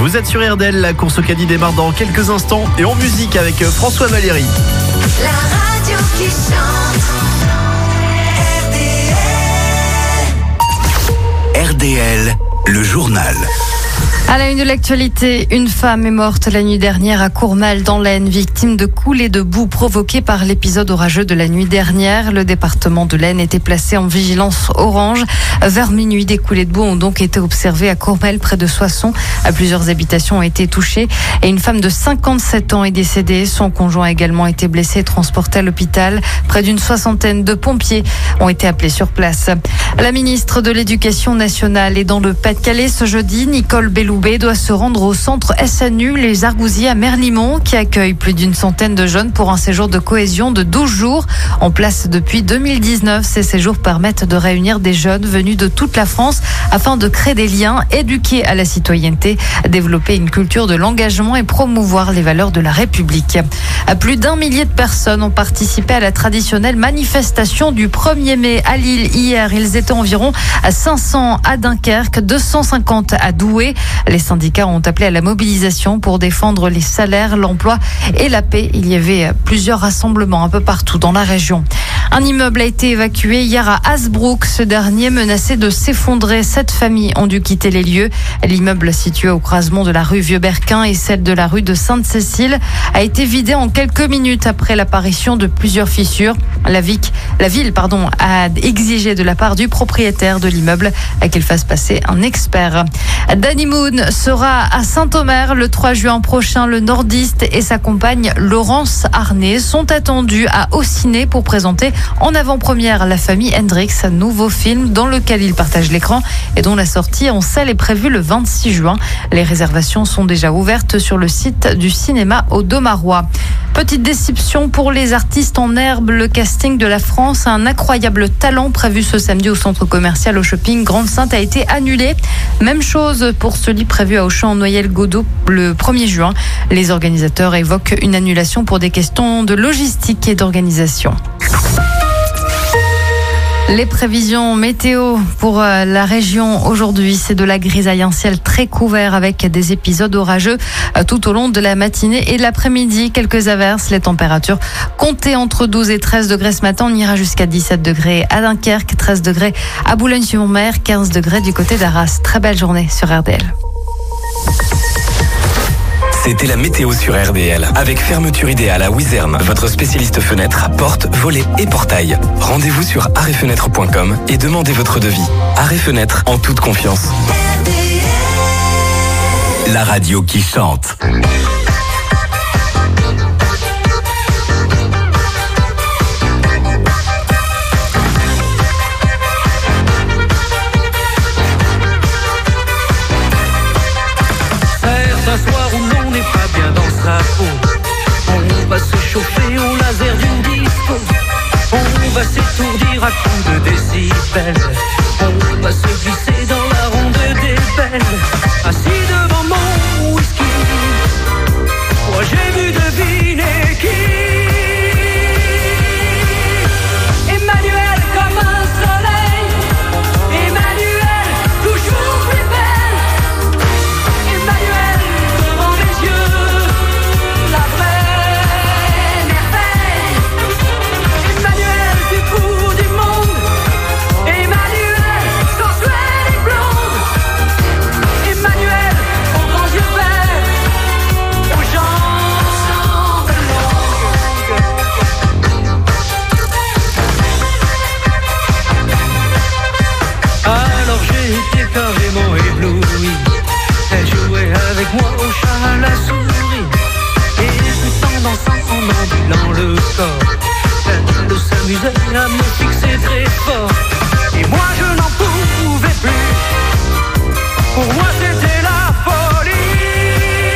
Vous êtes sur RDL, la course au caddie démarre dans quelques instants et en musique avec François Valéry. La radio qui chante. RDL, le journal. À la une de l'actualité, une femme est morte la nuit dernière à Courmal dans l'Aisne, victime de coulées de boue provoquées par l'épisode orageux de la nuit dernière. Le département de l'Aisne était placé en vigilance orange. Vers minuit, des coulées de boue ont donc été observées à Courmal, près de Soissons. Plusieurs habitations ont été touchées et une femme de 57 ans est décédée. Son conjoint a également été blessé et transporté à l'hôpital. Près d'une soixantaine de pompiers ont été appelés sur place. La ministre de l'Éducation nationale est dans le Pas-de-Calais ce jeudi. Nicole Belloubet doit se rendre au centre SNU Les Argousiers à Merlimont, qui accueille plus d'une centaine de jeunes pour un séjour de cohésion de 12 jours. En place depuis 2019, ces séjours permettent de réunir des jeunes venus de toute la France afin de créer des liens, éduquer à la citoyenneté, développer une culture de l'engagement et promouvoir les valeurs de la République. Plus d'1 millier de personnes ont participé à la traditionnelle manifestation du 1er mai à Lille hier. Ils étaient environ à 500 à Dunkerque, 250 à Douai. Les syndicats ont appelé à la mobilisation pour défendre les salaires, l'emploi et la paix. Il y avait plusieurs rassemblements un peu partout dans la région. Un immeuble a été évacué hier à Hasbrook. Ce dernier menacé de s'effondrer. 7 familles ont dû quitter les lieux. L'immeuble situé au croisement de la rue Vieux-Berquin et celle de la rue de Sainte-Cécile a été vidé en quelques minutes après l'apparition de plusieurs fissures. La ville a exigé de la part du propriétaire de l'immeuble qu'il fasse passer un expert. Danny Moon sera à Saint-Omer le 3 juin prochain. Le nordiste et sa compagne Laurence Arnay sont attendus à Auciné pour présenter en avant-première La famille Hendrix, un nouveau film dans lequel ils partagent l'écran et dont la sortie en salle est prévue le 26 juin. Les réservations sont déjà ouvertes sur le site du cinéma au Domarois. Petite déception pour les artistes en herbe. Le casting de La France a un incroyable talent prévu ce samedi au centre commercial au shopping Grande-Sainte a été annulé. Même chose pour celui prévu à Auchan en Noyelles-Godault le 1er juin. Les organisateurs évoquent une annulation pour des questions de logistique et d'organisation. Les prévisions météo pour la région aujourd'hui, c'est de la grisaille, un ciel très couvert avec des épisodes orageux tout au long de la matinée et de l'après-midi. Quelques averses, les températures comptées entre 12 et 13 degrés ce matin. On ira jusqu'à 17 degrés à Dunkerque, 13 degrés à Boulogne-sur-Mer, 15 degrés du côté d'Arras. Très belle journée sur RDL. C'était la météo sur RDL. Avec Fermeture Idéale à Wizerne, votre spécialiste fenêtre, porte, volets et portail. Rendez-vous sur arretfenêtre.com et demandez votre devis. Arrêt Fenêtre, en toute confiance. La radio qui chante. Un soir où l'on n'est pas bien dans sa peau, on va se chauffer au laser d'une disco, on va s'étourdir à coups de décibels, on va se glisser dans la ronde des belles, assis devant mon whisky, moi j'ai vu deviner qui. Emmanuel comme un soleil, Emmanuel toujours plus belle, Emmanuel devant mes yeux, la vraie merveille, Emmanuel du bout du monde, Emmanuel sensuelle et blonde, Emmanuel aux grands yeux verts, aux jambes longues. Alors j'ai été carrément ébloui. Elle jouait avec moi au chat à la souris, et tout en dansant, en ondulant le corps, elle s'amusait à me fixer très fort. Et moi je n'en pouvais plus. Pour moi c'était la folie.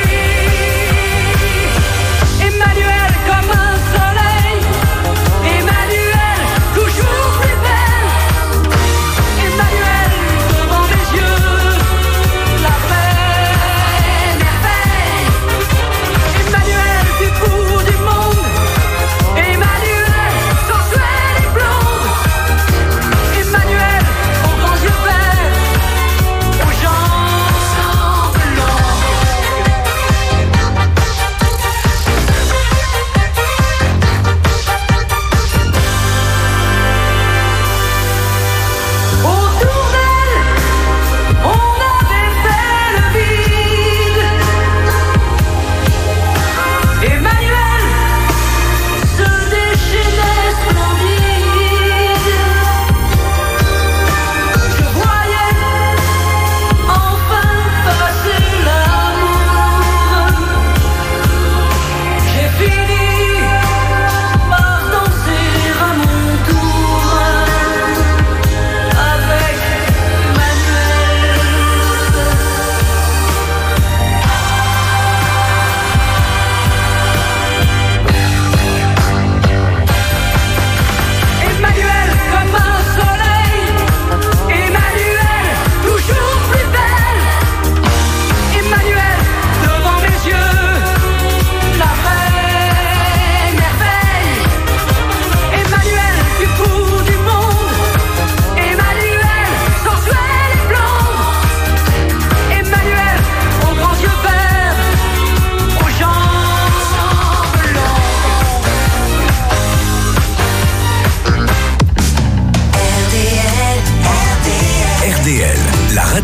Emmanuel comme un soleil, Emmanuel toujours plus belle, Emmanuel devant mes yeux, la vraie merveille, Emmanuel du bout du monde, Emmanuel sensuelle et blonde, Emmanuel aux grands yeux verts, aux jambes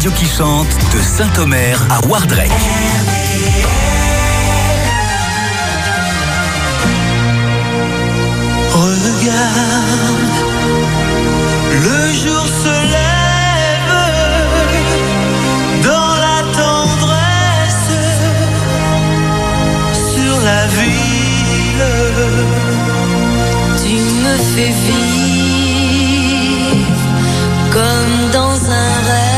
radio qui chante de Saint-Omer à Wardrek. Regarde, le jour se lève dans la tendresse sur la ville. Tu me fais vivre comme dans un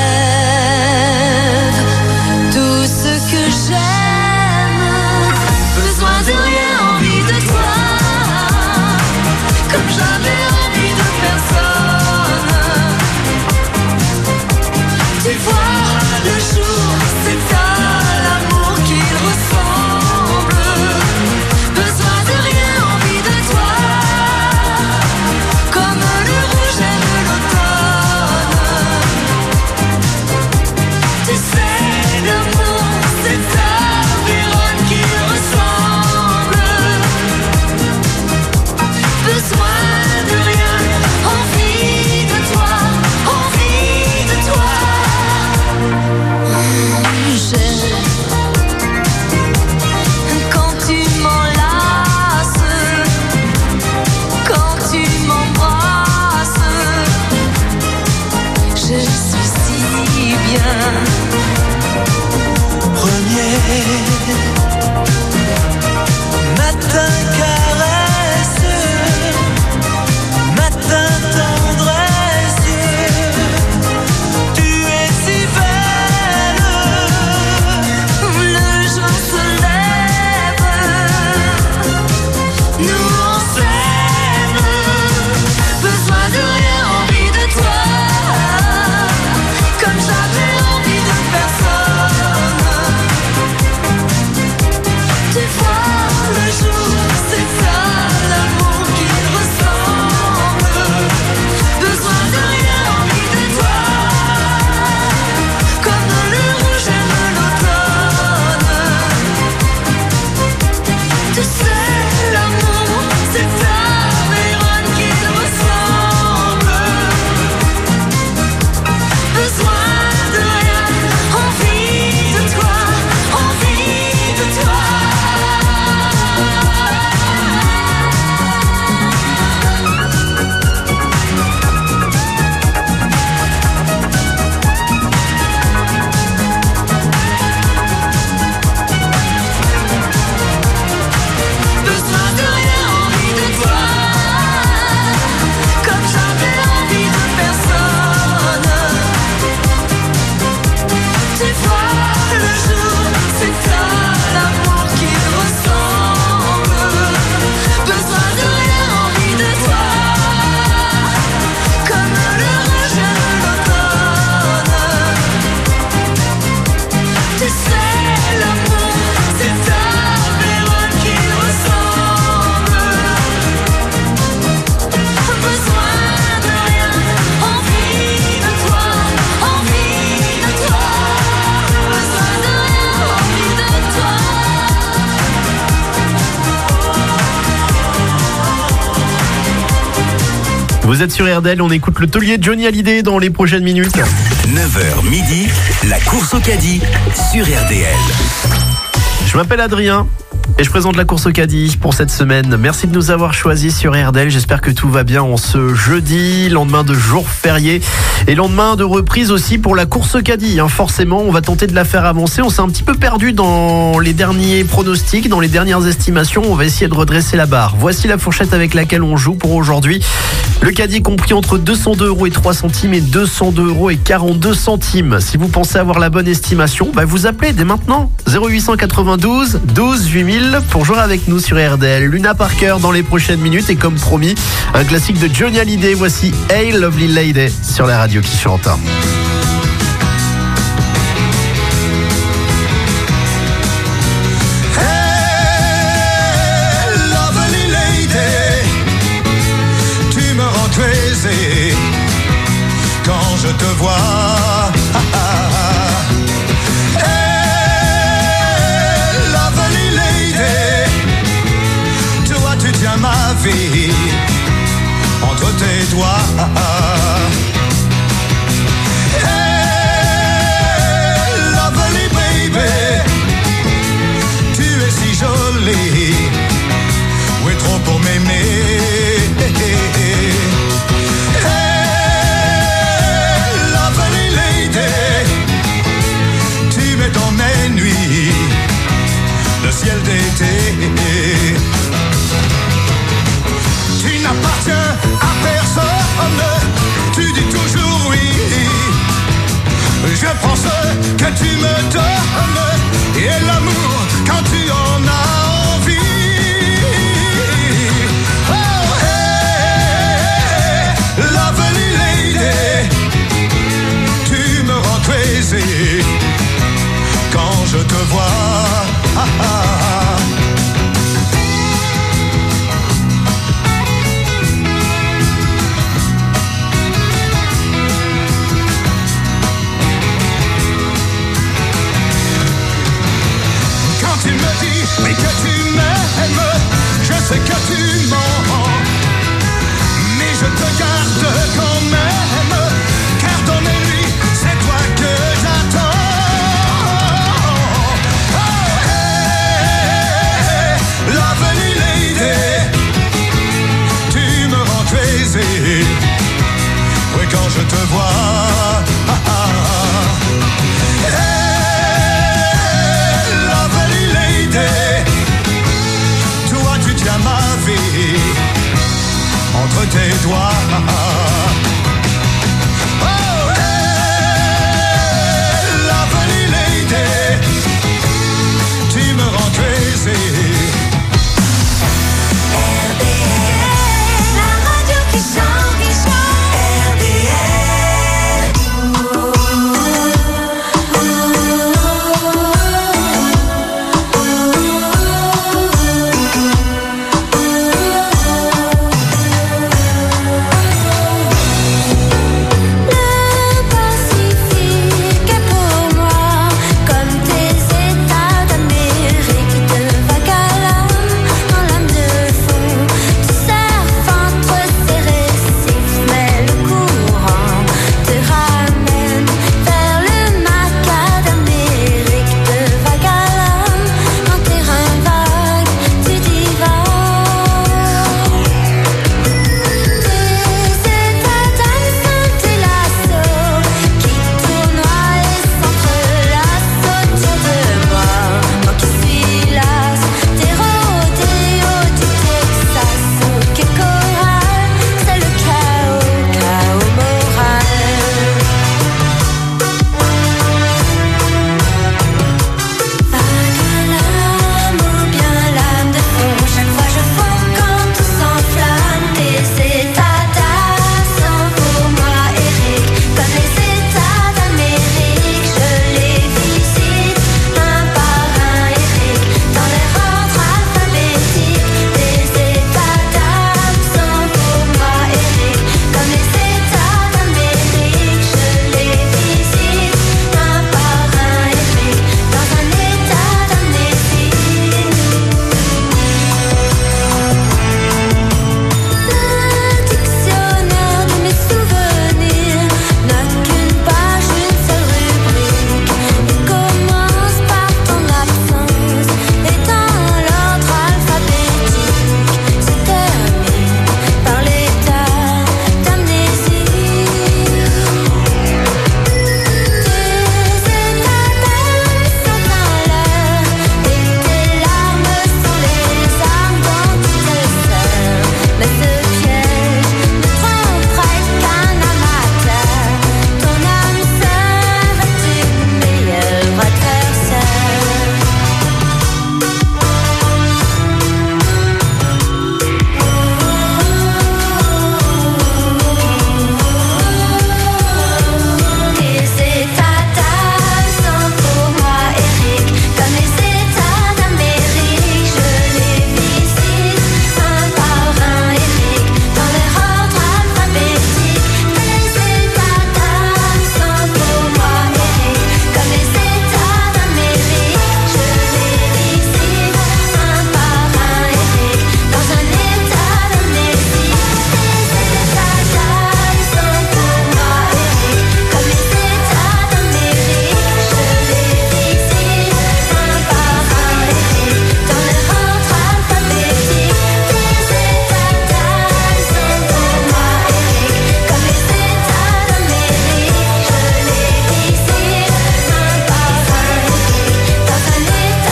rêve. Tout ce que j'aime, besoin de rien, envie de toi. Comme j'avais envie de personne. Tu vois, le jour, c'est à l'amour qu'il ressemble. Besoin de rien, envie de toi. Comme le rouge aime l'automne. Tu sais, l'amour, c'est à Vérone qu'il ressemble. Besoin de rien, envie de toi, envie de toi. J'aime quand tu m'enlaces, quand tu m'embrasses. Je suis si bien. Premier matin caresse, matin tendresse. Tu es si belle. Le jour se lève, nous on s'aime. Besoin de rien, envie de toi. Comme j'avais envie de personne. Tu vois, le jour, c'est ça l'amour qu'il ressemble. Besoin de rien, envie de toi. Comme le rouge aime l'automne. Tu sais, l'amour, c'est à Vérone qu'il ressemble. Besoin de rien, envie de toi, envie de toi. Besoin de rien, envie de toi. Comme j'avais envie de personne. Tu vois, le jour, c'est à l'amour qu'il ressemble. Besoin de rien, envie de toi. Comme le rouge aime l'automne. Tu sais, l'amour, c'est à Vérone qu'il ressemble. Besoin de rien, envie de toi, envie de toi. Besoin de rien, envie de toi. Vous êtes sur RDL, on écoute le taulier de Johnny Hallyday dans les prochaines minutes. 9h midi, la course au caddie sur RDL. Je m'appelle Adrien et je présente la course au caddie pour cette semaine. Merci de nous avoir choisis sur RDL. J'espère que tout va bien en ce jeudi, lendemain de jour férié et lendemain de reprise aussi pour la course au caddie. Forcément, on va tenter de la faire avancer. On s'est un petit peu perdu dans les derniers pronostics, dans les dernières estimations. On va essayer de redresser la barre. Voici la fourchette avec laquelle on joue pour aujourd'hui. Le caddie compris entre 202 € et 3 centimes et 202 € et 42 centimes. Si vous pensez avoir la bonne estimation, vous appelez dès maintenant 0892 12 8000 pour jouer avec nous sur RDL. Luna Parker dans les prochaines minutes et comme promis, un classique de Johnny Hallyday. Voici Hey Lovely Lady sur la radio qui chante. Quand je te vois, hey, lovely lady, toi tu tiens ma vie entre tes doigts. Hey, me donnes et l'amour quand tu en as envie. Oh, hey, lovely lady, tu me rends crazy quand je te vois. Ah, ah, ah. Quand tu me dis oui que tu m'aimes, je sais que tu mens, mais je te garde quand même, car dans mes nuits, c'est toi que j'attends. Oh, hey, lovely lady, tu me rends crazy, oui quand je te vois. Ah, ah, ah. Hey, lovely lady, toi tu tiens ma vie entre tes doigts. Oh, hey, lovely lady, tu me rends crazy. La radio qui chante,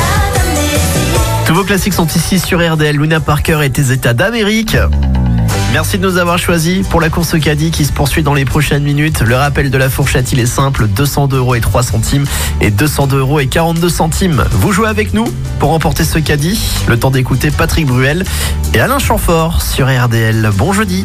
Tous vos classiques sont ici sur RDL. Luna Parker et tes états d'Amérique. Merci de nous avoir choisis pour la course au caddie qui se poursuit dans les prochaines minutes. Le rappel de la fourchette, il est simple, 202 € et 3 centimes et 202 € et 42 centimes. Vous jouez avec nous pour remporter ce caddie. Le temps d'écouter Patrick Bruel et Alain Chamfort sur RDL. Bon jeudi.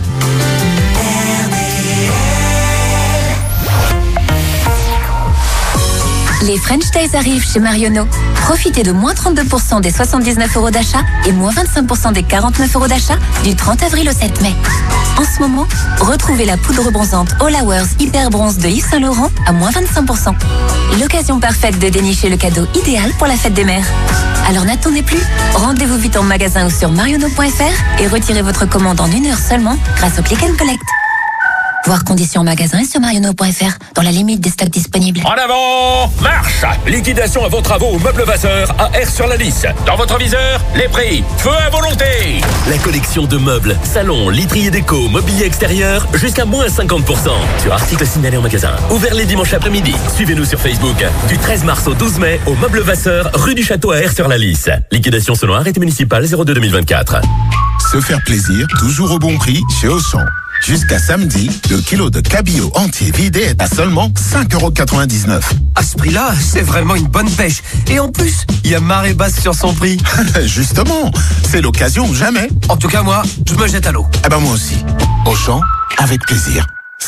Les French Days arrivent chez Marionneau. Profitez de moins 32% des 79 € d'achat et moins 25% des 49 € d'achat du 30 avril au 7 mai. En ce moment, retrouvez la poudre bronzante All Hours Hyper Bronze de Yves Saint Laurent à moins 25%. L'occasion parfaite de dénicher le cadeau idéal pour la fête des mères. Alors n'attendez plus, rendez-vous vite en magasin ou sur marionneau.fr et retirez votre commande en 1 heure seulement grâce au Click and Collect. Voir conditions en magasin et sur marionneau.fr dans la limite des stocks disponibles. En avant, marche! Liquidation à vos travaux au meuble Vasseur à Air-sur-la-Lys. Dans votre viseur, les prix, feu à volonté! La collection de meubles, salons, literie et déco, mobilier extérieur, jusqu'à moins 50%. Sur articles signalés en magasin. Ouvert les dimanches après-midi. Suivez-nous sur Facebook. Du 13 mars au 12 mai, au meuble Vasseur, rue du Château à Air-sur-la-Lys. Liquidation selon arrêté municipal 02-2024. Se faire plaisir, toujours au bon prix, chez Auchan. Jusqu'à samedi, le kilo de cabillaud entier vidé est à seulement 5,99 €. À ce prix-là, c'est vraiment une bonne pêche. Et en plus, il y a marée basse sur son prix. Justement, c'est l'occasion ou jamais. En tout cas, moi, je me jette à l'eau. Eh ben moi aussi. Auchan, avec plaisir.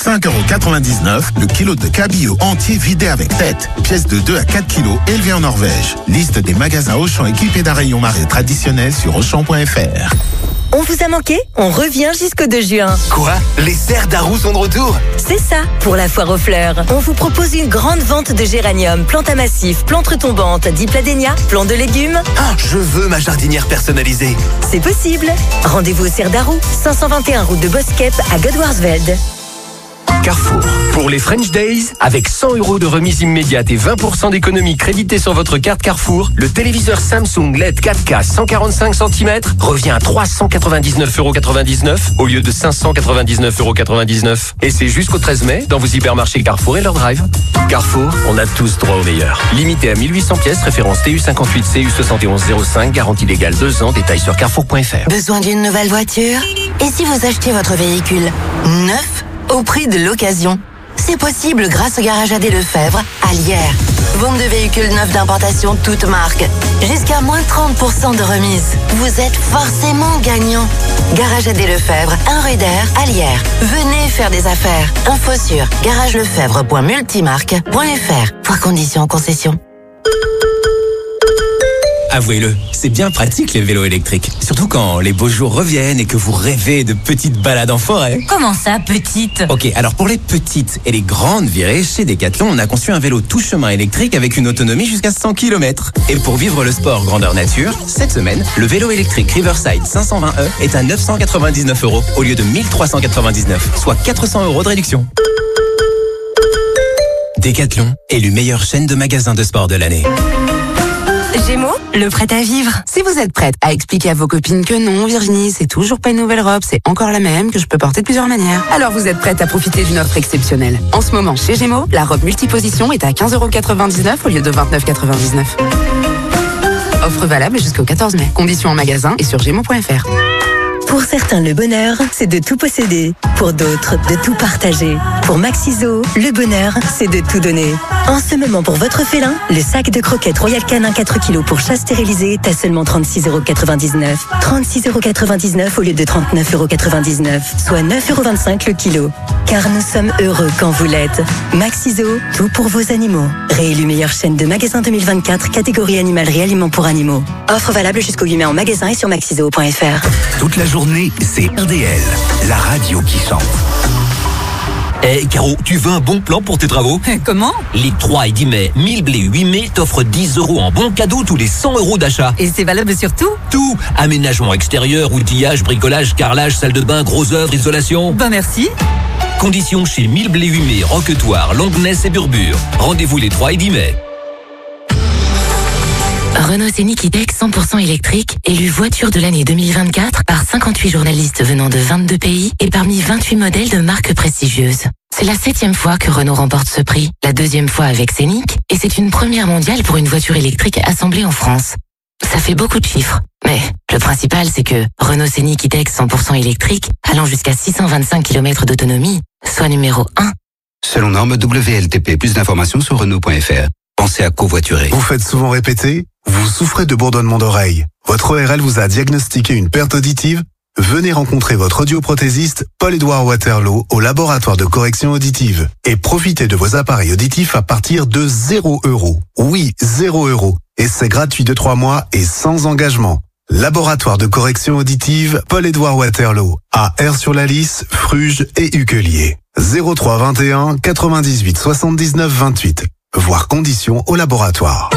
5,99 € le kilo de cabillaud entier vidé avec tête. Pièce de 2 à 4 kilos élevée en Norvège. Liste des magasins Auchan équipés d'un rayon marée traditionnel sur Auchan.fr. On vous a manqué? On revient jusqu'au 2 juin. Quoi? Les serres d'Arroux sont de retour? C'est ça, pour la foire aux fleurs. On vous propose une grande vente de géranium, plantes à massif, plantes retombantes, dipladénia, plants de légumes. Ah, je veux ma jardinière personnalisée. C'est possible. Rendez-vous aux serres d'Arroux, 521 route de Boskep à Godwarsveld. Carrefour. Pour les French Days, avec 100 € de remise immédiate et 20% d'économie créditée sur votre carte Carrefour, le téléviseur Samsung LED 4K 145 cm revient à 399,99 € au lieu de 599,99 €. Et c'est jusqu'au 13 mai dans vos hypermarchés Carrefour et leur drive. Carrefour, on a tous droit au meilleur. Limité à 1800 pièces, référence TU 58 CU 7105, garantie légale 2 ans, détails sur carrefour.fr. Besoin d'une nouvelle voiture? Et si vous achetez votre véhicule neuf au prix de l'occasion? C'est possible grâce au Garage AD Lefebvre à Lierre. Vente de véhicules neufs d'importation toutes marques. Jusqu'à moins 30% de remise. Vous êtes forcément gagnant. Garage AD Lefebvre, 1 rue d'Air à Lierre. Venez faire des affaires. Info sur garagelefebvre.multimarque.fr. Voir conditions en concession. Avouez-le, c'est bien pratique les vélos électriques. Surtout quand les beaux jours reviennent et que vous rêvez de petites balades en forêt. Comment ça, petite? Ok, alors pour les petites et les grandes virées, chez Decathlon, on a conçu un vélo tout chemin électrique avec une autonomie jusqu'à 100 km. Et pour vivre le sport grandeur nature, cette semaine, le vélo électrique Riverside 520e est à 999 € au lieu de 1399, soit 400 € de réduction. Decathlon, élu meilleure chaîne de magasins de sport de l'année. Gémeaux, le prêt à vivre. Si vous êtes prête à expliquer à vos copines que non, Virginie, c'est toujours pas une nouvelle robe, c'est encore la même, que je peux porter de plusieurs manières, alors vous êtes prête à profiter d'une offre exceptionnelle. En ce moment, chez Gémeaux, la robe multiposition est à 15,99 € au lieu de 29,99 €. Offre valable jusqu'au 14 mai. Conditions en magasin et sur gémeaux.fr. Pour certains, le bonheur, c'est de tout posséder. Pour d'autres, de tout partager. Pour Maxiso, le bonheur, c'est de tout donner. En ce moment, pour votre félin, le sac de croquettes Royal Canin 4 kg pour chat stérilisé est à seulement 36,99 €. 36,99 € au lieu de 39,99 €, soit 9,25 € le kilo. Car nous sommes heureux quand vous l'êtes. Maxiso, tout pour vos animaux. Réélu meilleure chaîne de magasins 2024, catégorie animalerie aliments pour animaux. Offre valable jusqu'au 8 mai en magasin et sur maxiso.fr. Toute la journée, c'est RDL, la radio qui chante. Eh Caro, tu veux un bon plan pour tes travaux? Comment? Les 3 et 10 mai, 1000 blés 8 mai t'offre 10 € en bon cadeau tous les 100 € d'achat. Et c'est valable sur tout? Tout. Aménagement extérieur, outillage, bricolage, carrelage, salle de bain, gros œuvres, isolation. Ben merci. Conditions chez 1000 blés 8 mai, Roquetoire, Langness et Burbure. Rendez-vous les 3 et 10 mai. Renault Scénic E-Tech 100% électrique, élu voiture de l'année 2024 par 58 journalistes venant de 22 pays et parmi 28 modèles de marques prestigieuses. C'est la 7e fois que Renault remporte ce prix, la 2e fois avec Scénic, et c'est une première mondiale pour une voiture électrique assemblée en France. ça fait beaucoup de chiffres. Mais le principal, c'est que Renault Scénic E-Tech 100% électrique, allant jusqu'à 625 km d'autonomie, soit numéro 1. Selon norme WLTP, plus d'informations sur Renault.fr. Pensez à covoiturer. Vous faites souvent répéter? Vous souffrez de bourdonnement d'oreille? Votre ORL vous a diagnostiqué une perte auditive? Venez rencontrer votre audioprothésiste Paul-Édouard Waterloo au laboratoire de correction auditive et profitez de vos appareils auditifs à partir de 0 €. Oui, 0 €. Et c'est gratuit de 3 mois et sans engagement. Laboratoire de correction auditive Paul-Édouard Waterloo à Aire-sur-la-Lys, Fruges et Uquelier. 03 21 98 79 28. Voir conditions au laboratoire.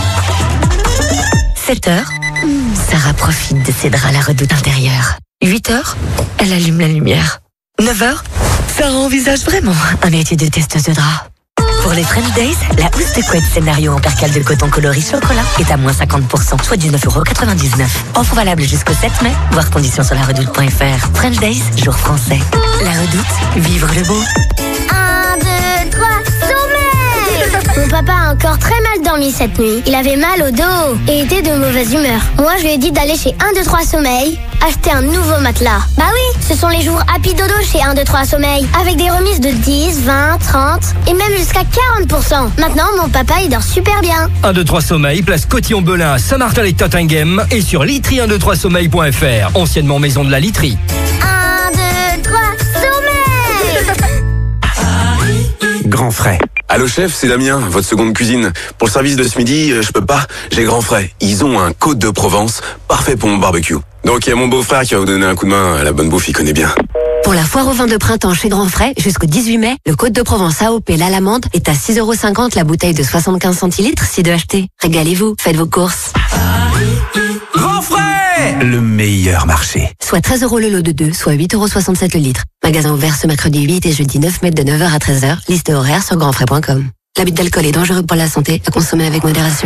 7h, Sarah profite de ses draps à la redoute intérieure. 8h, elle allume la lumière. 9h, Sarah envisage vraiment un métier de testeuse de draps. Pour les French Days, la housse de couette scénario en percale de coton coloris chocolat est à moins 50%, soit 19,99 €. Offre valable jusqu'au 7 mai. Voir conditions sur laredoute.fr. French Days, jour français. La Redoute, vivre le beau. 1, 2, 3, sommeil! Mon papa a encore très mal dormi cette nuit. Il avait mal au dos et était de mauvaise humeur. Moi, je lui ai dit d'aller chez 1, 2, 3 sommeil, acheter un nouveau matelas. Bah oui, ce sont les jours Happy Dodo chez 1, 2, 3 sommeil, avec des remises de 10, 20, 30 et même jusqu'à 40%. Maintenant, mon papa, il dort super bien. 1, 2, 3 sommeil, place Cotillon-Belin à Saint-Martin et Tottingham et sur litry123sommeil.fr, anciennement maison de la literie. 1, 2, 3, sommeil! Grand frais. Allô chef, c'est Damien, votre seconde cuisine. Pour le service de ce midi, je peux pas, j'ai Grand frais. Ils ont un Côte de Provence, parfait pour mon barbecue. Donc il y a mon beau-frère qui va vous donner un coup de main, la bonne bouffe, il connaît bien. Pour la foire au vin de printemps chez Grand Frais, jusqu'au 18 mai, le Côte de Provence AOP l'Alamande est à 6,50 € la bouteille de 75 centilitres, si de acheter. Régalez-vous, faites vos courses. Grand frais! Le meilleur marché. Soit 13 € le lot de 2, soit 8,67 € le litre. Magasin ouvert ce mercredi 8 et jeudi 9 mai de 9h à 13h. Liste horaire sur grandfrais.com. L'abus d'alcool est dangereux pour la santé, à consommer avec modération.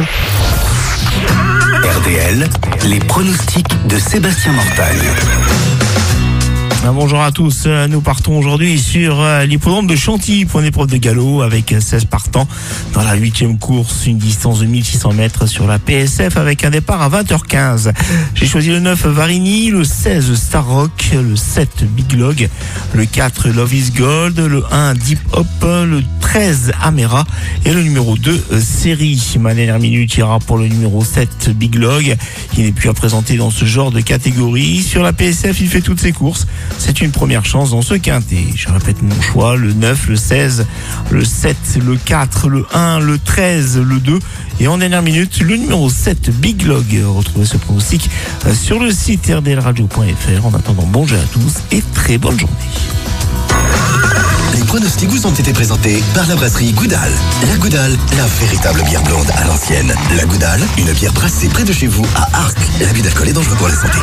RDL, les pronostics de Sébastien Mortagne. Bonjour à tous, nous partons aujourd'hui sur l'hippodrome de Chantilly pour une épreuve de galop avec 16 partants dans la 8e course, une distance de 1600 mètres sur la PSF avec un départ à 20h15. J'ai choisi le 9 Varigny, le 16 Star Rock, le 7 Big Log, le 4 Love is Gold, le 1 Deep Hop, le 13 Amera et le numéro 2 Série. Ma dernière minute ira pour le numéro 7 Big Log qui n'est plus à présenter dans ce genre de catégorie. Sur la PSF, il fait toutes ses courses. C'est une première chance dans ce quintet. Je répète mon choix, le 9, le 16, le 7, le 4, le 1, le 13, le 2 et en dernière minute, le numéro 7, Big Log. Retrouvez ce pronostic sur le site rdlradio.fr. En attendant, bon jeu à tous et très bonne journée. Les pronostics vous ont été présentés par la brasserie Goudal. La Goudal, la véritable bière blonde à l'ancienne. La Goudal, une bière brassée près de chez vous à Arques. L'abus d'alcool est dangereux pour la santé.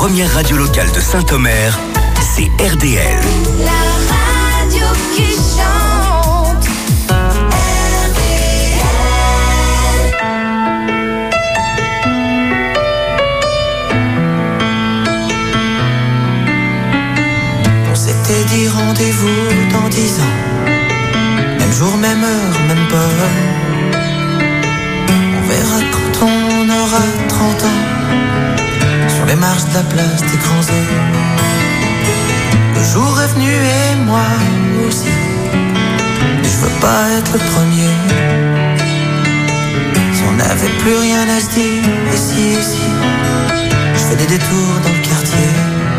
première radio locale de Saint-Omer, c'est RDL. La radio qui chante. On s'était dit rendez-vous dans 10 ans. Même jour, même heure, même pas. On verra quand on aura 30 ans. Sur les marches de la place des grands hommes. Le jour est venu et moi aussi. Mais je veux pas être le premier. Si on n'avait plus rien à se dire, et si, je fais des détours dans le quartier.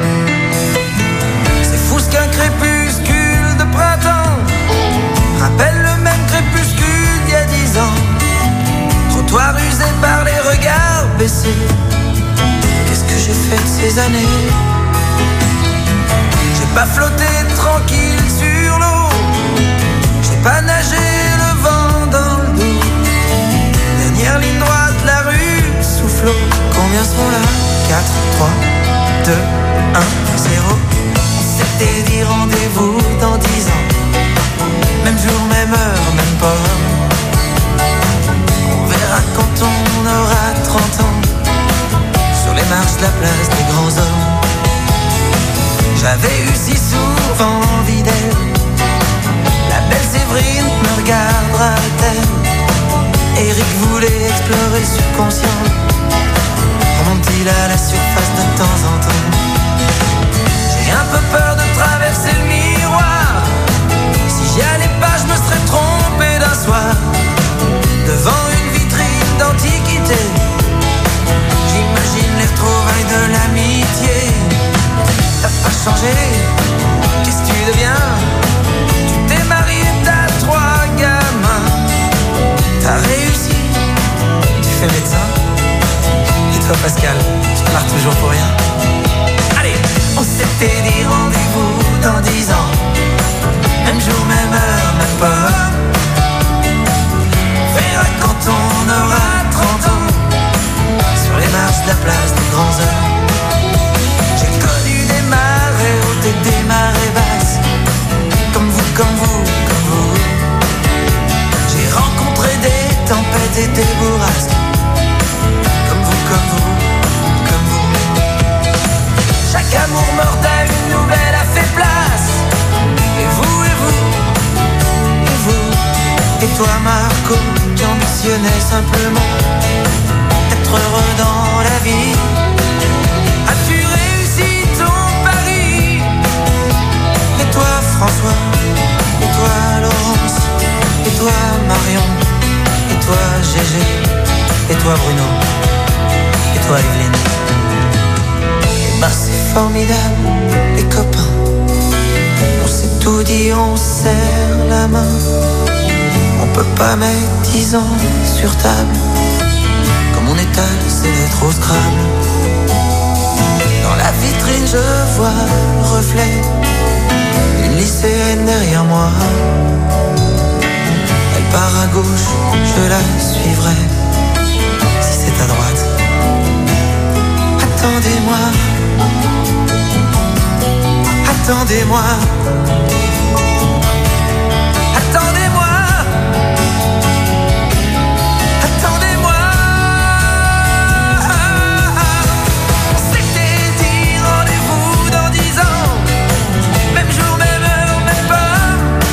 C'est fou ce qu'un crépuscule de printemps rappelle le même crépuscule d'il y a 10 ans. Trottoir usé par les regards baissés. Qu'est-ce que j'ai fait de ces années? J'ai pas flotté tranquille sur l'eau. J'ai pas nagé le vent dans le dos. Dernière ligne droite de la rue, soufflot. Combien sont là? 4, 3, 2, 1, 0. On s'était dit rendez-vous dans 10 ans. Même jour, même heure, même pas. On verra quand on aura 30 ans. Sur les marches de la place des grands hommes. J'avais eu si souvent envie d'elle. La belle Séverine me regardera-t-elle? Eric voulait explorer le subconscient. Remonte-t-il à la surface de temps en temps? J'ai un peu peur de traverser le miroir. Si j'y allais pas, je me serais trompé d'un soir. Devant une vitrine d'antiquité, j'imagine les retrouvailles de l'amitié. T'as pas changé, qu'est-ce que tu deviens? Tu t'es marié, t'as 3 gamins. T'as réussi, tu fais médecin. Et toi Pascal, tu te marres toujours pour rien. Allez, on s'était dit rendez-vous dans 10 ans. Même jour, même heure, même pas. On verra quand on aura 30 ans. Sur les marches de la place des grands hommes. J'ai connu des marées hautes et des marées basses. Comme vous, comme vous, comme vous. J'ai rencontré des tempêtes et des bourrasques. Comme vous, comme vous, comme vous. Chaque amour mortel, une nouvelle a fait place. Et vous, et vous, et vous. Et toi Marco, qui ambitionnais simplement être heureux dans la vie. As-tu réussi ton pari? Et toi François, et toi Laurence, et toi Marion, et toi Gégé, et toi Bruno, et toi Evelyne. Et bah c'est formidable, les copains. On s'est tout dit, on serre la main. On peut pas mettre 10 ans sur table. Comme on étale ses lettres au Scrabble. Dans la vitrine je vois le reflet. Une lycéenne derrière moi. Elle part à gauche, je la suivrai. Si c'est à droite, attendez-moi. Attendez-moi. Attendez-moi. Attendez-moi. On s'était dit rendez-vous dans 10 ans. Même jour, même heure, même pas.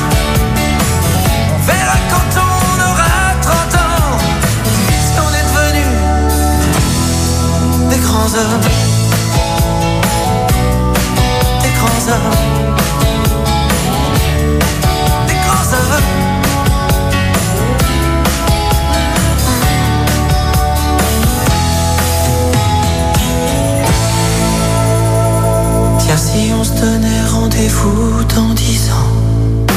On verra quand on aura 30 ans. Si on est devenus des grands hommes. Des grands hommes. Des grands hommes. Tiens, si on se donnait rendez-vous dans 10 ans.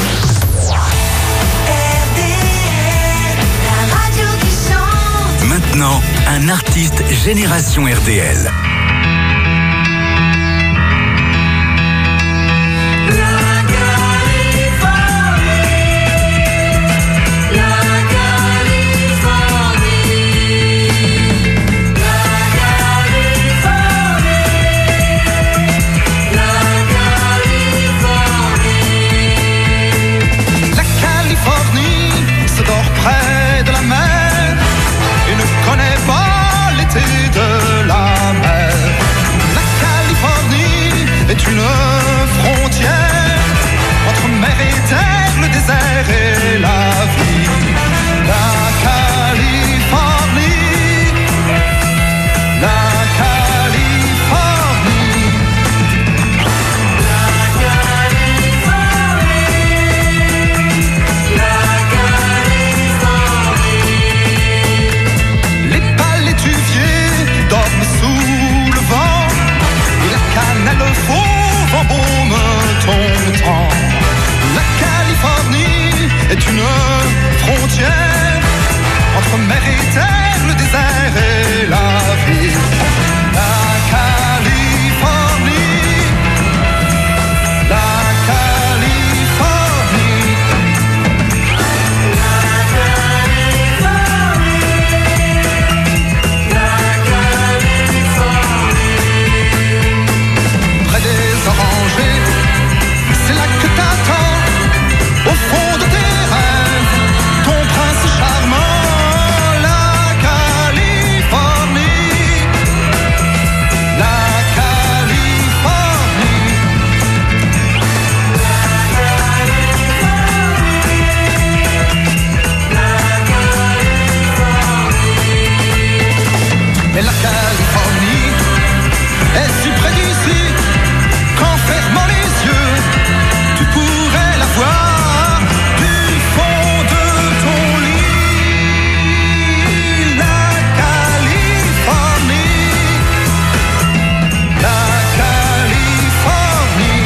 La radio qui chante. Maintenant, un artiste Génération RDL. une frontière entre mer et terre, le désert et la vie. La Californie, la Californie, la Californie, la Californie. Les palétuviers dorment sous le vent et la cannelle fauve embaume ton temps. La Californie est une frontière entre mer et terre, le désert et la vie. La Californie, la Californie, la Californie, la Californie. Près des orangers, c'est là que t'attends, au fond de tes rêves, ton prince charmant. La Californie, la Californie, la Californie. Mais la Californie est si près d'ici qu'en fermant les yeux, tu pourrais la voir du fond de ton lit. La Californie, la Californie,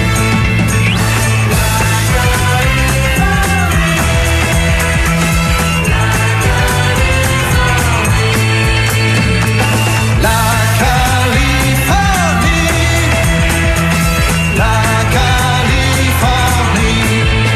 la Californie, la Californie.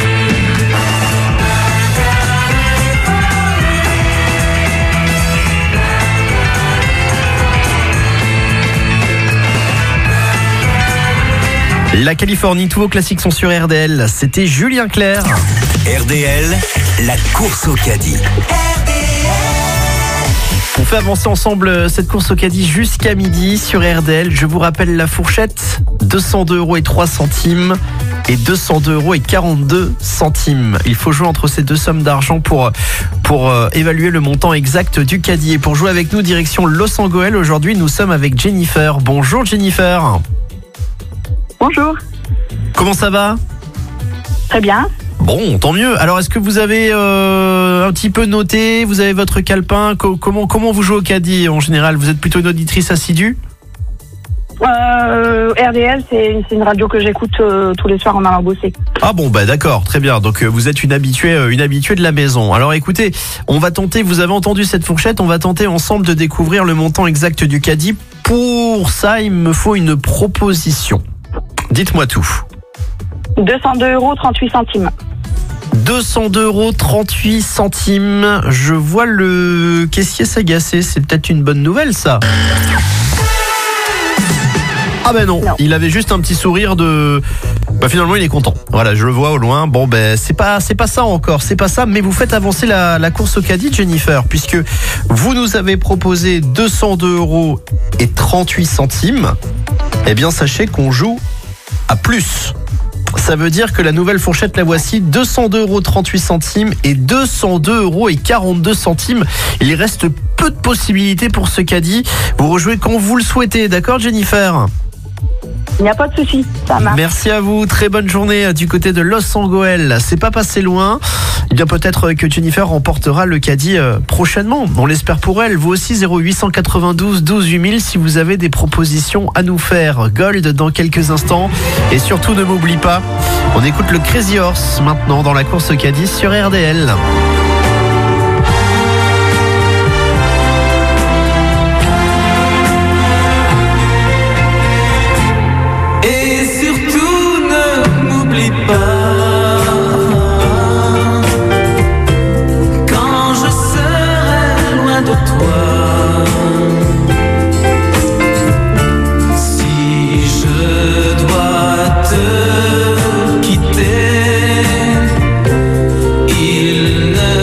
La Californie, tous vos classiques sont sur RDL. C'était Julien Clerc. RDL, la course au caddie. On fait avancer ensemble cette course au caddie jusqu'à midi sur RDL. Je vous rappelle la fourchette, 202,03 € et 202,42 €. Il faut jouer entre ces deux sommes d'argent pour évaluer le montant exact du caddie. Et pour jouer avec nous, direction Los Angeles. Aujourd'hui, nous sommes avec Jennifer. Bonjour Jennifer. Bonjour. Comment ça va ? Très bien. Bon, tant mieux. Alors, est-ce que vous avez un petit peu noté ? Vous avez votre calepin ? Comment vous jouez au caddie en général ? Vous êtes plutôt une auditrice assidue ? RDL, c'est une radio que j'écoute tous les soirs en allant bosser. Ah bon, bah d'accord, très bien. Donc vous êtes une habituée de la maison. Alors écoutez, on va tenter, vous avez entendu cette fourchette, on va tenter ensemble de découvrir le montant exact du caddie. Pour ça, il me faut une proposition. Dites-moi tout. 202,38 €. 202,38 €. Je vois le caissier s'agacer. C'est peut-être une bonne nouvelle, ça. Ah ben non, il avait juste un petit sourire de... Bah finalement il est content. Voilà, je le vois au loin. Bon ben c'est pas ça encore, c'est pas ça. Mais vous faites avancer la course au caddie, Jennifer, puisque vous nous avez proposé 202,38 €. Eh bien sachez qu'on joue à plus. Ça veut dire que la nouvelle fourchette, la voici, 202,38 € et 202,42 €. Il reste peu de possibilités pour ce caddie. Vous rejouez quand vous le souhaitez, d'accord Jennifer ? Il n'y a pas de souci, ça marche. Merci à vous, très bonne journée du côté de Los Angeles. C'est pas passé loin. Eh bien peut-être que Jennifer remportera le caddie prochainement. On l'espère pour elle. Vous aussi 0892 12 8000 si vous avez des propositions à nous faire. Gold dans quelques instants. Et surtout ne m'oublie pas, on écoute le Crazy Horse maintenant dans la course au caddie sur RDL. Quand je serai loin de toi, si je dois te quitter, il ne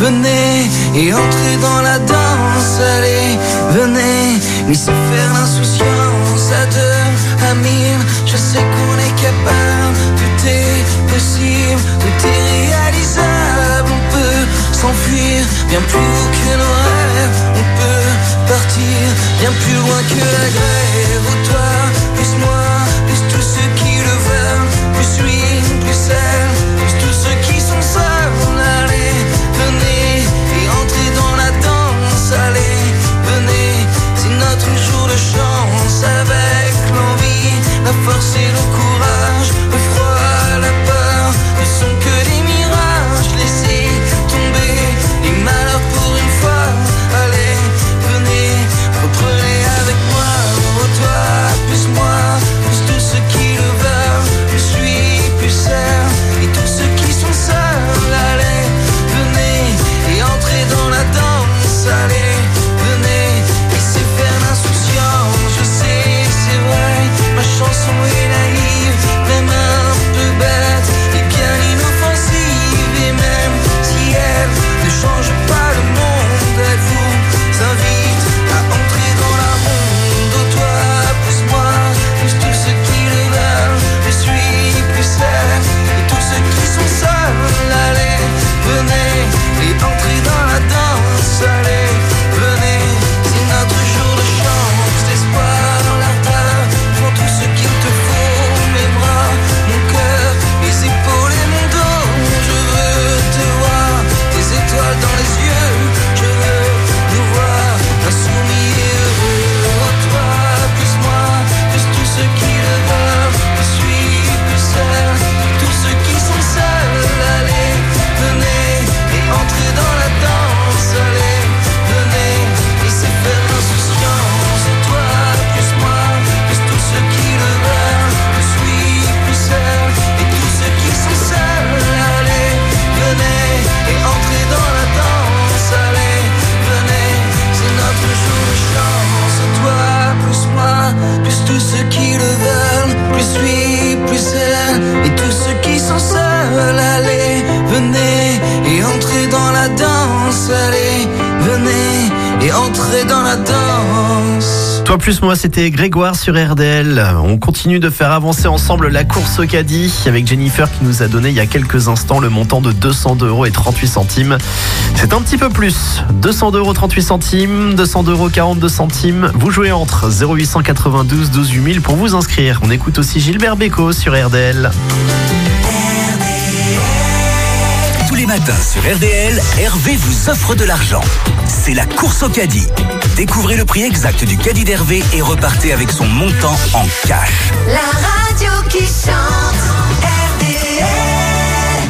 venez et entrez dans la danse. Allez, venez, laissez faire l'insouciance. À deux, à mille, je sais qu'on est capable. Tout est possible, tout est réalisable. On peut s'enfuir bien plus haut que nos rêves. On peut partir bien plus loin que la grève. Oh, toi, plus moi, plus tous ceux qui le veulent. Plus lui, plus elle, plus tous ceux qui sont seuls. Allez, venez et entrez dans la danse. Allez, venez, c'est notre jour de chance. Avec l'envie, la force et le courage, le froid, la peur ne sont que des mirages. Laissez tomber les malheurs pour une fois. Allez, venez, reprenez avec moi. Oh, toi, plus moi, plus tous ceux qui le veulent. Plus lui, plus elle, et tous ceux qui sont seuls. Allez, venez et entrez dans la danse. Allez, venez, laissez faire l'insouciance. Je sais, c'est vrai, ma chanson est naïve, même un peu bête et bien inoffensive. Et même si elle ne change pas le monde, elle vous invite à entrer dans la ronde. Oh, toi, plus moi, plus tous ceux qui le veulent. Plus lui, plus elle, et tous ceux qui sont seuls. Allez, venez et entrez dans la danse. Allez, venez, c'est notre jour de chance. L'espoir, l'ardeur, font tout ce qu'il te faut. Mes bras, mon cœur, mes épaules et mon dos. Je veux te voir, tes étoiles dans les yeux. Je veux nous voir insoumis et heureux. Oh, toi, plus moi, plus tous ceux qui le veulent. Plus lui, plus elle, tous ceux qui sont seuls. Allez, venez et entrez dans la danse. Allez, venez, laissez faire l'insouciance. Oh, toi, plus moi, plus tous ceux qui le veulent. Plus lui, plus elle, et tous ceux qui sont seuls. Allez, venez et entrez dans la danse. Allez, venez, c'est notre jour de chance. Oh, toi, plus moi, plus tous ceux qui le veulent. Plus lui, plus elle, et tous ceux qui sont seuls. Allez, venez et entrez dans la danse. Allez, venez et entrez dans la danse. Toi plus moi, c'était Grégoire sur RDL. On continue de faire avancer ensemble la course au caddie avec Jennifer qui nous a donné il y a quelques instants le montant de 202 € et 38 centimes. C'est un petit peu plus. 202 € 38 centimes, 202 € 42 centimes. Vous jouez entre 0892 12 8000 pour vous inscrire. On écoute aussi Gilbert Bécaud sur RDL. Tous les matins sur RDL, Hervé vous offre de l'argent. C'est la course au caddie. Découvrez le prix exact du caddie d'Hervé et repartez avec son montant en cash. La radio qui chante, RDL.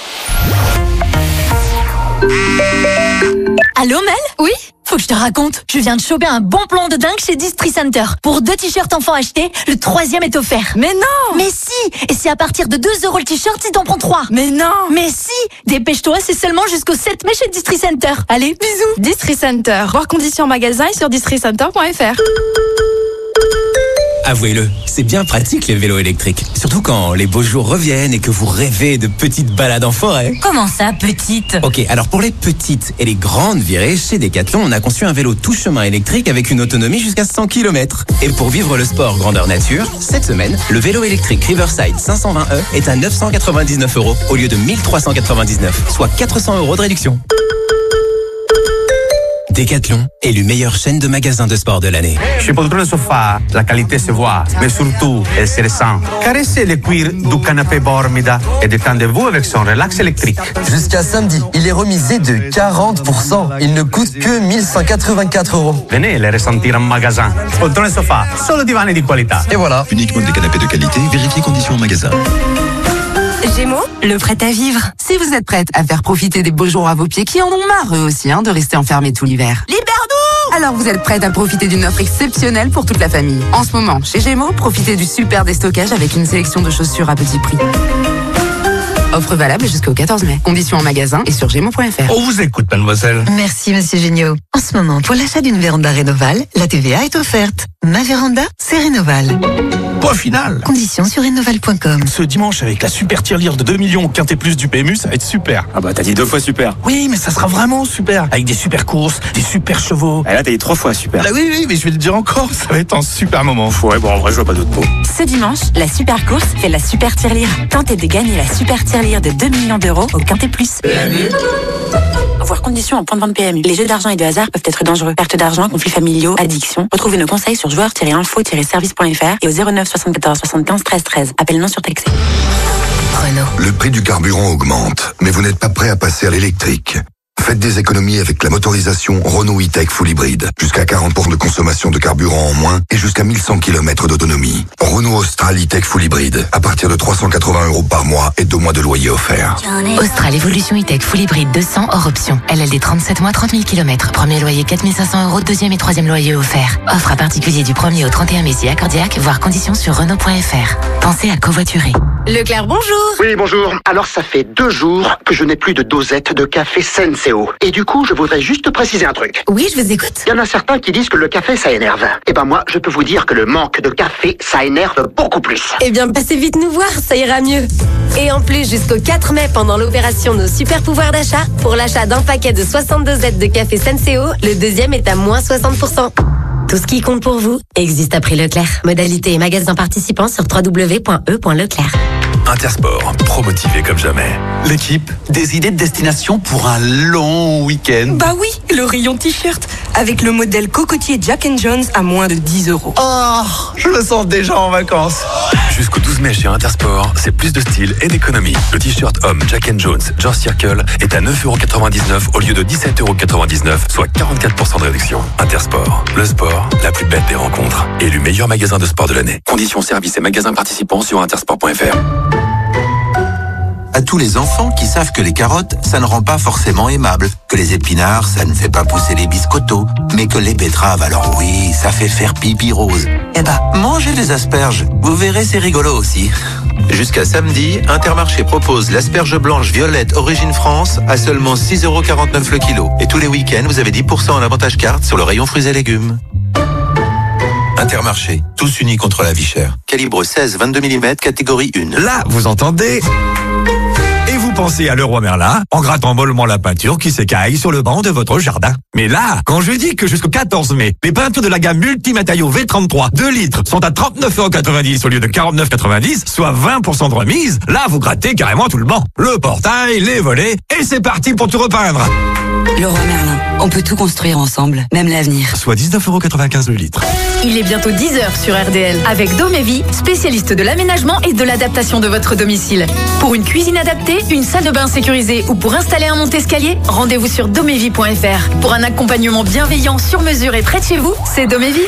Allô Mel? Oui? Faut que je te raconte, je viens de choper un bon plan de dingue chez Distri Center. Pour 2 t-shirts enfants achetés, le 3e est offert. Mais non! Mais si! Et c'est à partir de 2 € le t-shirt si t'en prends 3. Mais non! Mais si! Dépêche-toi, c'est seulement jusqu'au 7 mai chez Distri Center. Allez, bisous! Distri Center. Voir conditions en magasin et sur districenter.fr. Avouez-le, c'est bien pratique les vélos électriques. Surtout quand les beaux jours reviennent et que vous rêvez de petites balades en forêt. Comment ça, petite? Ok, alors pour les petites et les grandes virées, chez Decathlon, on a conçu un vélo tout chemin électrique avec une autonomie jusqu'à 100 km. Et pour vivre le sport grandeur nature, cette semaine, le vélo électrique Riverside 520e est à 999 € au lieu de 1399, soit 400 € de réduction. Decathlon, élu meilleure chaîne de magasins de sport de l'année. Chez Poltrone Sofa, la qualité se voit, mais surtout, elle se ressent. Caressez le cuir du canapé Bormida et détendez-vous avec son relax électrique. Jusqu'à samedi, il est remisé de 40%. Il ne coûte que 1184 €. Venez les ressentir en magasin. Poltrone Sofa, solo divani di qualità. Et voilà. Uniquement des canapés de qualité, vérifiez conditions en magasin. Gémeaux, le prêt à vivre. Si vous êtes prête à faire profiter des beaux jours à vos pieds qui en ont marre eux aussi de rester enfermés tout l'hiver. Libère-nous! Alors vous êtes prête à profiter d'une offre exceptionnelle pour toute la famille. En ce moment, chez Gémeaux, profitez du super déstockage avec une sélection de chaussures à petit prix. Offre valable jusqu'au 14 mai. Conditions en magasin et sur gémeaux.fr. On vous écoute, mademoiselle. Merci, monsieur Géniaud. En ce moment, pour l'achat d'une véranda Rénoval, la TVA est offerte. Ma véranda, c'est Rénoval. Point final. Conditions sur Innoval.com. Ce dimanche, avec la super tirelire de 2 millions au Quintet Plus du PMU, ça va être super. Ah bah t'as dit 2 fois super. Oui, mais ça sera vraiment super. Avec des super courses, des super chevaux. Et là t'as dit 3 fois super. Ah oui, mais je vais le dire encore, ça va être un super moment. Ouais, bon en vrai je vois pas d'autres mots. Ce dimanche, la super course fait la super tirelire. Tentez de gagner la super tirelire de 2 millions d'euros au Quintet Plus. Voir conditions en point de vente PMU. Les jeux d'argent et de hasard peuvent être dangereux. Perte d'argent, conflits familiaux, addiction. Retrouvez nos conseils sur joueurs-info-service.fr et au 09 74 75 13 13. Appel non surtaxé. Renault. Le prix du carburant augmente, mais vous n'êtes pas prêt à passer à l'électrique. Faites des économies avec la motorisation Renault E-Tech Full Hybrid. Jusqu'à 40% de consommation de carburant en moins et jusqu'à 1100 km d'autonomie. Renault Austral E-Tech Full Hybrid. À partir de 380 € par mois et 2 mois de loyer offert. Austral Evolution E-Tech Full Hybrid 200 hors option. LLD 37 mois, 30 000 km. Premier loyer 4 500 €, deuxième et troisième loyer offert. Offre à particulier du 1er au 31 mai si accordiaque, voire conditions sur Renault.fr. Pensez à covoiturer. Leclerc, bonjour. Oui, bonjour. Alors, ça fait 2 jours que je n'ai plus de dosette de café Senseo. Et du coup, je voudrais juste préciser un truc. Oui, je vous écoute. Il y en a certains qui disent que le café, ça énerve. Eh ben moi, je peux vous dire que le manque de café, ça énerve beaucoup plus. Eh bien, passez vite nous voir, ça ira mieux. Et en plus, jusqu'au 4 mai, pendant l'opération Nos Super Pouvoirs d'achat, pour l'achat d'un paquet de 62 dosettes de café Senseo, le deuxième est à moins 60%. Tout ce qui compte pour vous existe à prix Leclerc. Modalité et magasin participants sur www.e.leclerc. Intersport, promotivé comme jamais. L'équipe, des idées de destination pour un long week-end. Bah oui, le rayon t-shirt, avec le modèle cocotier Jack & Jones à moins de 10 €. Oh, je me sens déjà en vacances. Jusqu'au 12 mai chez Intersport, c'est plus de style et d'économie. Le t-shirt homme Jack & Jones George Circle est à 9,99 € au lieu de 17,99 €, soit 44% de réduction. Intersport, le sport, la plus belle des rencontres. Élu meilleur magasin de sport de l'année. Conditions, services et magasins participants sur intersport.fr. À tous les enfants qui savent que les carottes, ça ne rend pas forcément aimable, que les épinards, ça ne fait pas pousser les biscottos, mais que les betteraves, alors oui, ça fait faire pipi rose. Eh ben, mangez des asperges, vous verrez, c'est rigolo aussi. Jusqu'à samedi, Intermarché propose l'asperge blanche violette Origine France à seulement 6,49 € le kilo. Et tous les week-ends, vous avez 10% en avantage carte sur le rayon fruits et légumes. Intermarché, tous unis contre la vie chère. Calibre 16-22 mm, catégorie 1. Là, vous entendez ? Et vous pensez à Leroy Merlin en grattant mollement la peinture qui s'écaille sur le banc de votre jardin. Mais là, quand je dis que jusqu'au 14 mai, les peintures de la gamme Multimatériaux V33 2 litres sont à 39,90 € au lieu de 49,90 €, soit 20% de remise, là vous grattez carrément tout le banc. Le portail, les volets, et c'est parti pour tout repeindre. Leroy Merlin, on peut tout construire ensemble, même l'avenir. Soit 19,95 € le litre. Il est bientôt 10h sur RDL avec Domevi, spécialiste de l'aménagement et de l'adaptation de votre domicile. Pour une cuisine adaptée, une salle de bain sécurisée ou pour installer un monte-escalier, rendez-vous sur domevi.fr. Pour un accompagnement bienveillant sur mesure et près de chez vous, c'est Domevi.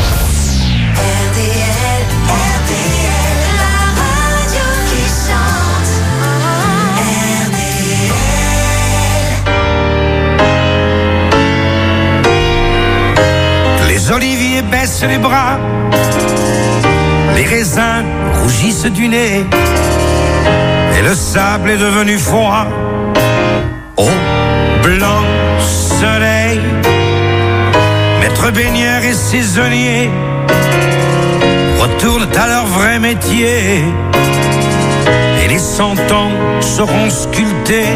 Les oliviers baissent les bras, les raisins rougissent du nez, et le sable est devenu froid au blanc soleil. Maître baigneur et saisonnier retournent à leur vrai métier, et les 100 ans seront sculptés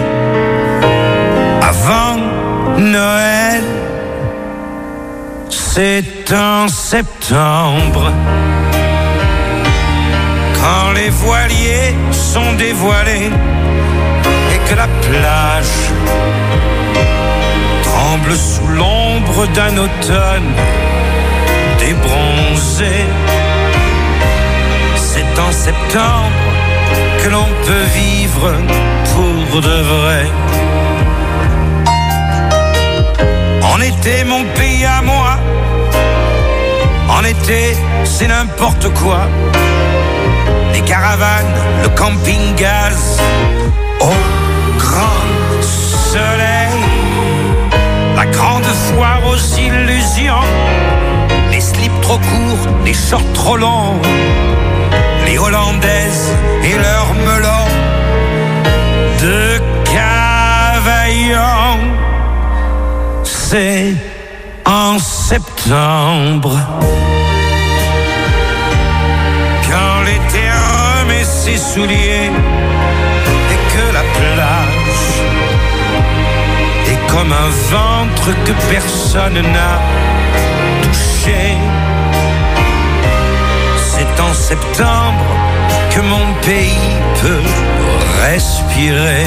avant Noël. C'est en septembre, quand les voiliers sont dévoilés et que la plage tremble sous l'ombre d'un automne débronzé. C'est en septembre que l'on peut vivre pour de vrai. En été, mon pays à moi. En été, c'est n'importe quoi. Les caravanes, le camping-gaz, au grand soleil. La grande foire aux illusions. Les slips trop courts, les shorts trop longs. Les Hollandaises et leurs melons de Cavaillon. C'est en septembre ses souliers et que la plage est comme un ventre que personne n'a touché. C'est en septembre que mon pays peut respirer.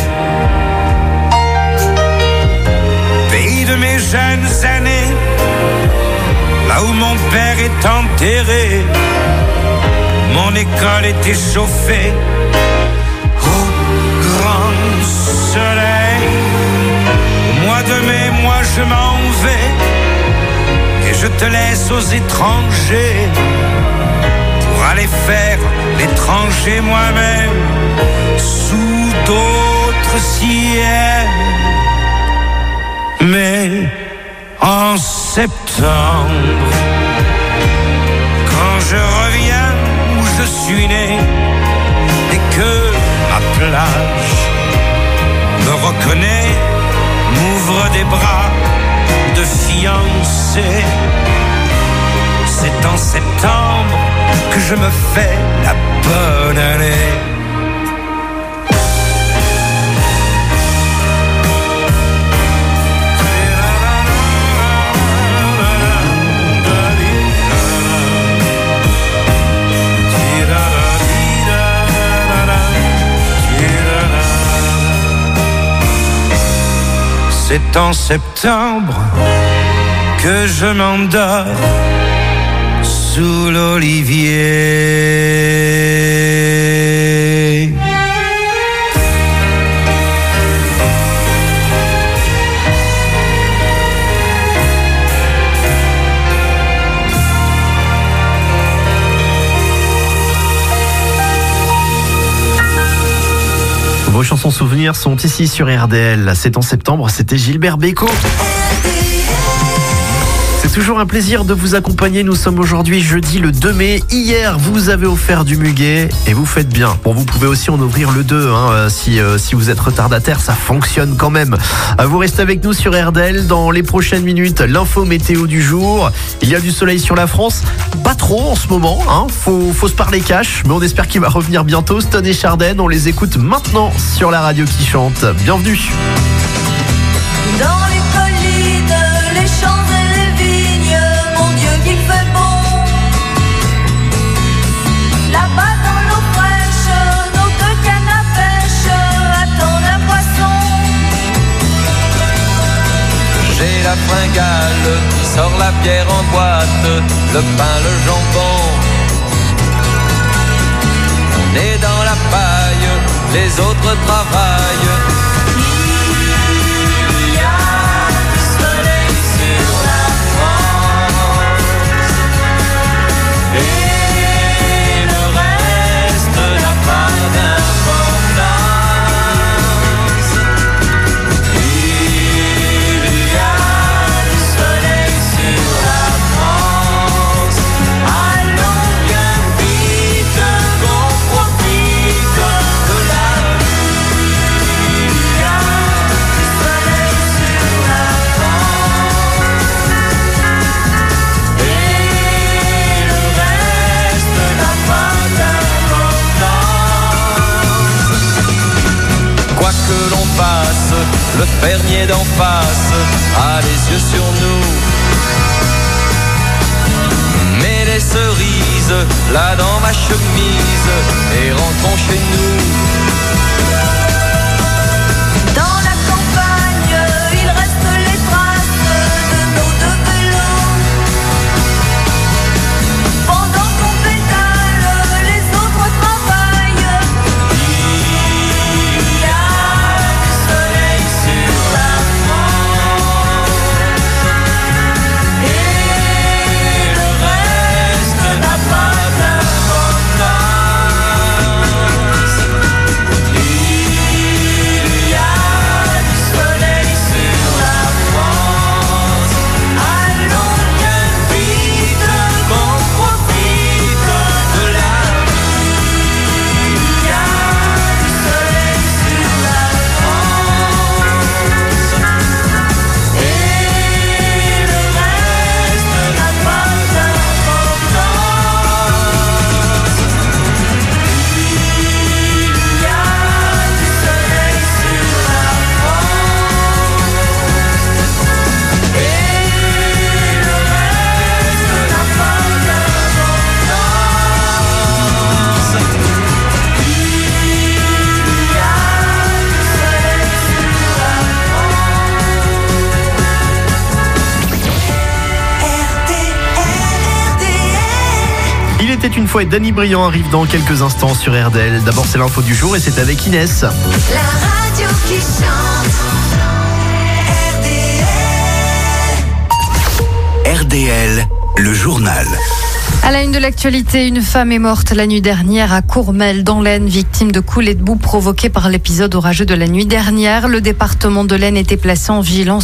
Pays de mes jeunes années, là où mon père est enterré. Mon école était chauffée au grand soleil. Au mois de mai, moi je m'en vais et je te laisse aux étrangers pour aller faire l'étranger moi-même sous d'autres ciels. Mais en septembre, quand je reviens où je suis né et que ma plage me reconnaît, m'ouvre des bras de fiancé. C'est en septembre que je me fais la bonne année. C'est en septembre que je m'endors sous l'olivier. Vos chansons souvenirs sont ici sur RDL. C'est en septembre, c'était Gilbert Bécaud. C'est toujours un plaisir de vous accompagner. Nous sommes aujourd'hui jeudi le 2 mai. Hier, vous avez offert du muguet et vous faites bien. Bon, vous pouvez aussi en ouvrir le 2 si vous êtes retardataire, ça fonctionne quand même. Vous restez avec nous sur RDL. Dans les prochaines minutes, l'info météo du jour. Il y a du soleil sur la France. Pas trop en ce moment, faut se parler cash, mais on espère qu'il va revenir bientôt. Stone et Chardin, on les écoute maintenant sur la radio qui chante. Bienvenue. Dans les collines, les champs et les vignes, mon Dieu qu'il fait bon. Là-bas dans l'eau fraîche, nos deux cannes à pêche attendent un poisson. J'ai la fringale qui sort la bière en boîte, le pain, le jambon. On est dans la paille, les autres travaillent. Il y a du soleil sur la France et le reste n'a pas d'importance. Il y a du soleil sur la France. Allons bien vite qu'on profite de la vie. Il y a du soleil sur la France et le reste n'a pas d'importance. Quoi que l'on fasse, le fermier d'en face a les yeux sur nous. Mets les cerises là dans ma chemise et rentrons chez nous. Dans la campagne, il reste les traces de nos deux vélos. Pendant qu'on pédale, les autres travaillent. Il y a du soleil sur la France et le reste n'a pas d'importance. était une fois et Danny Briand arrive dans quelques instants sur RDL. D'abord, c'est l'info du jour et c'est avec Inès. La radio qui chante. RDL, le journal. À la une de l'actualité, une femme est morte la nuit dernière à Courmelles, dans l'Aisne, victime de coulées de boue provoquées par l'épisode orageux de la nuit dernière. Le département de l'Aisne était placé en vigilance